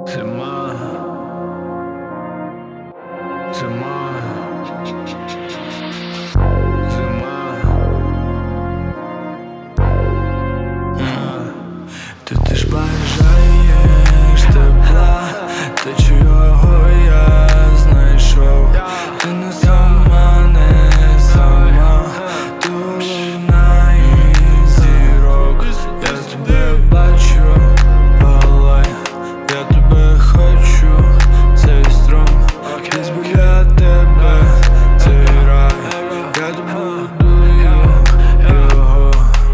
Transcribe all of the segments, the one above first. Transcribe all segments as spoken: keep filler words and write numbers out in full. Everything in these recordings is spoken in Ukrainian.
Зима, зима, зима. Ти теж бажаєш тепла, та чого я знайшов. Ти не сама, не сама, ти луна із зірок. Я тебе бачу, палай, я тебе хочу, цей струм. Десь біля тебе цей рай, я добудую його.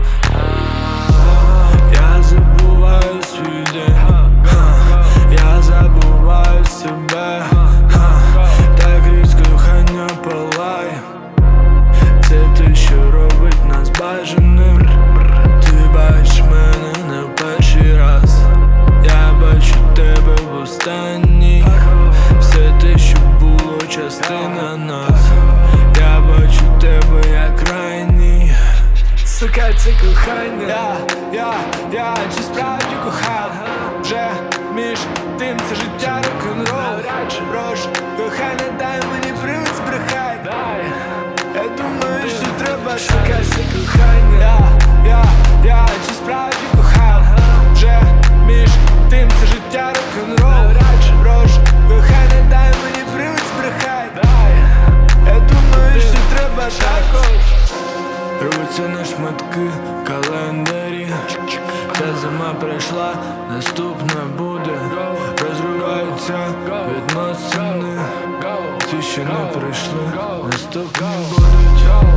Я забуваю свій день, я забуваю себе. Так різко кохання палай, це те, що робить нас бажаним. Ти бачиш мене не в перший раз, я бачу тебе в останній. Все те, що було, частина нас. Я бачу тебе як крайній. Сука, це кохання. Я, я, я чи справді кохав? Вже між тим це життя рок-н-рол. Прошу, кохання, дай мені привид збрехай. Я думаю, що треба шукати це кохання. Я, я, я чи справді кохав? Вже між тим це життя рок-н-рол. Прошу, кохання, дай мені привид збрехай. Я думаю, що треба також. Рвуться на шматки календарі. Та зима прийшла, наступна буде. Розриваються відносини, ті, що не прийшли, наступні будуть.